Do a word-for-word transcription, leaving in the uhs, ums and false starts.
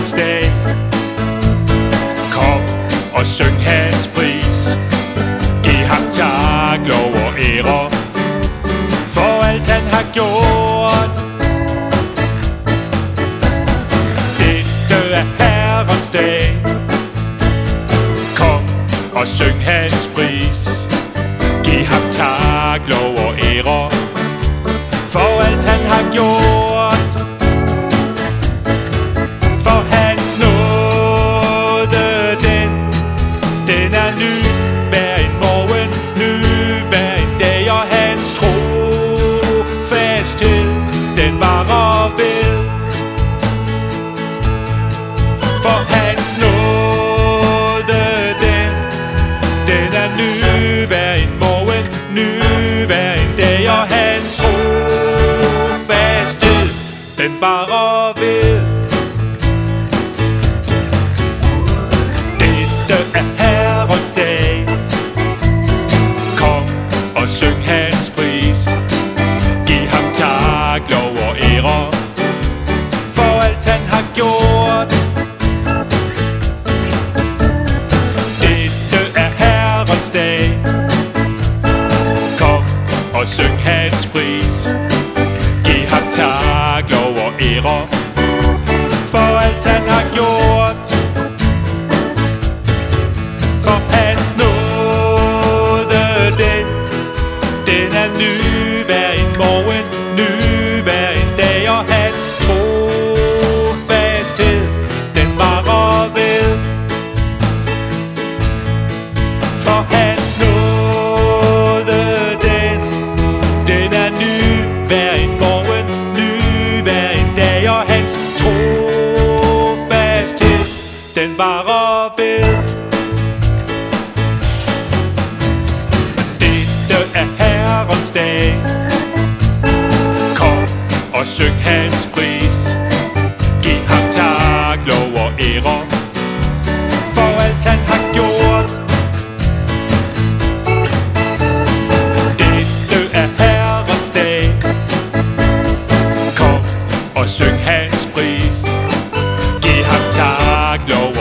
Herrens dag. Kom og syng hans pris. Giv ham tak, lov og ære for alt han har gjort. Dette er Herrens dag. Kom og syng hans pris. Giv ham tak, lov og ære for alt han har gjort. For hans nåde, den, den er ny hver en morgen, ny hver en dag, og hans trofasthed, den varer ved. For hans nåde, den, den er ny hver en morgen, ny hver en dag, og hans trofasthed, den varer ved. Dette er Herrens dag. Kom og syng hans pris. Giv ham tak, lov og ære for alt han har gjort. Dette er Herrens dag. Kom og syng hans pris. Giv ham tak, lov og ære for alt han har gjort. For hans nåde, den, den er ny hver en morgen, ny hver en dag, og hans trofasthed, den varer ved. For hans nåde, den, den er ny hver en morgen, ny hver en dag, og hans trofasthed, den varer ved. Dette er Herrens dag. Kom og syng hans pris. Giv ham tak, lov og ære for alt han har gjort. Dette er Herrens dag. Kom og syng hans pris. Giv ham tak, lov